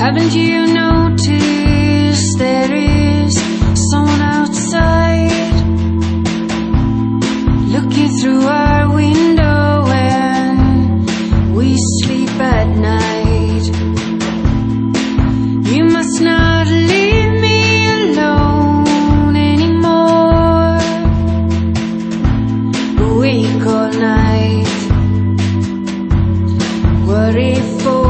Haven't you noticed there is someone outside looking through our window when we sleep at night? You must not leave me alone anymore, awake all night, worry for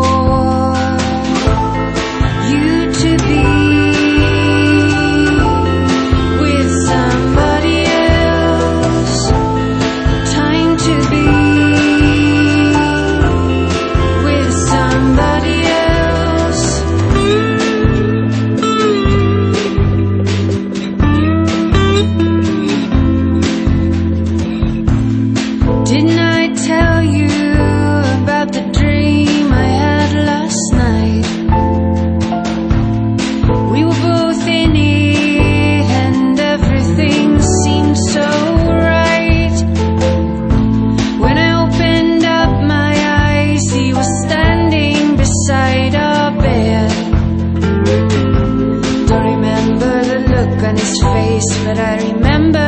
on his face, but I remember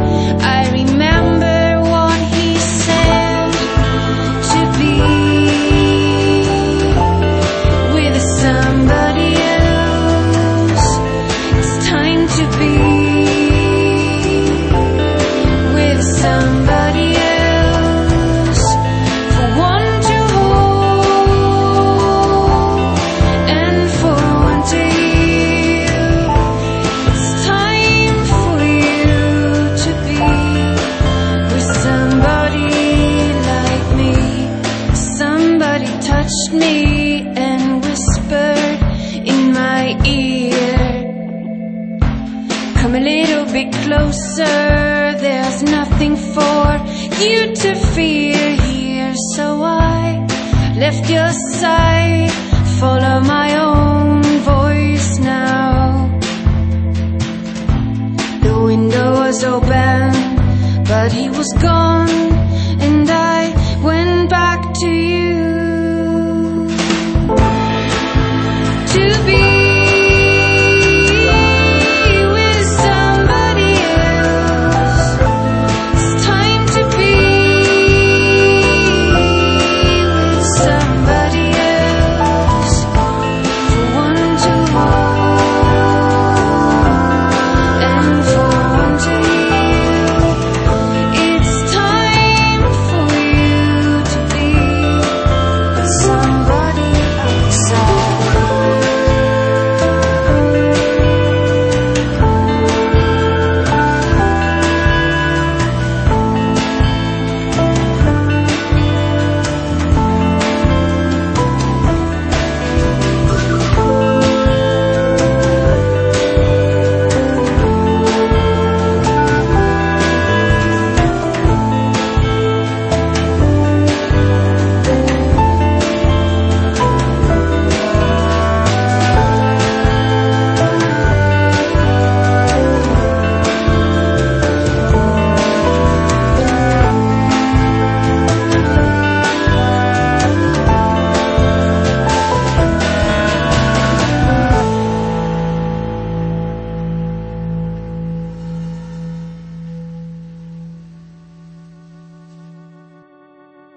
what he said, to be with somebody else. It's time to be with somebody else, for one to hold and for one to heal. It's time for you to be with somebody like me. Somebody touched me and whispered in my ear, come a little bit closer, there's nothing for you to fear here. So I left your side, follow my own voice now. The window was open, but he was gone.